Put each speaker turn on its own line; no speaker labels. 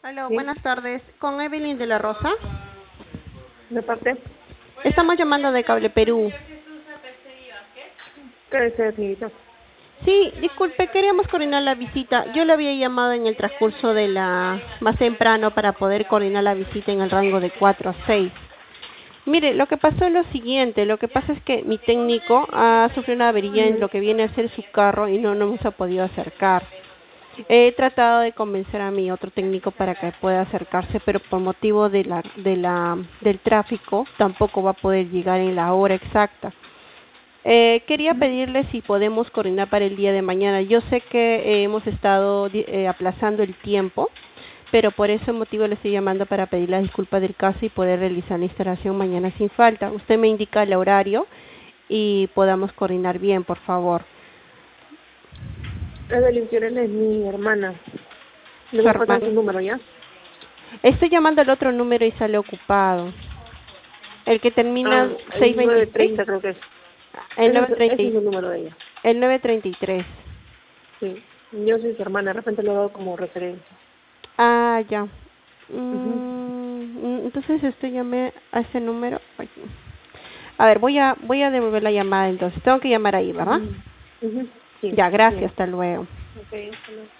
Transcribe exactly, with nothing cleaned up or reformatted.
Aló,
Sí,
buenas tardes. ¿Con Evelyn de la Rosa?
de parte.
Estamos llamando de Cable Perú.
¿Qué desea, señorita?
Sí, disculpe, queríamos coordinar la visita. Yo le había llamado en el transcurso de la... más temprano para poder coordinar la visita en el rango de cuatro a seis. Mire, lo que pasó es lo siguiente. Lo que pasa es que mi técnico ha sufrido una avería en
Ujú.
lo que viene a ser su carro y no nos ha podido acercar. He tratado de convencer a mi otro técnico para que pueda acercarse, pero por motivo de la, de la, del tráfico tampoco va a poder llegar en la hora exacta. Eh, quería pedirle si podemos coordinar para el día de mañana. Yo sé que eh, hemos estado di- eh, aplazando el tiempo, pero por ese motivo le estoy llamando para pedir la disculpa del caso y poder realizar la instalación mañana sin falta. Usted me indica el horario y podamos coordinar bien, por favor.
Evelyn Fiorella es mi hermana. Le
Su
voy a pasar su
hermano.
número, ¿ya?
Estoy llamando al otro número y sale ocupado. El que
Ah,
termina
el nueve
seiscientos veintiséis,
treinta creo que es.
el
Ese es,
novecientos treinta,
ese es
y-
el número de ella.
el novecientos treinta y tres.
Sí. Yo soy su hermana, de repente lo he dado como referencia.
Ah, ya.
Ujú.
Mm, entonces esto llamé a ese número. Ay. A ver, voy a voy a devolver la llamada entonces. Tengo que llamar ahí, ¿verdad?
Ujú. Ujú. Sí,
Ya, gracias,
bien.
hasta luego.
Ok, hasta luego.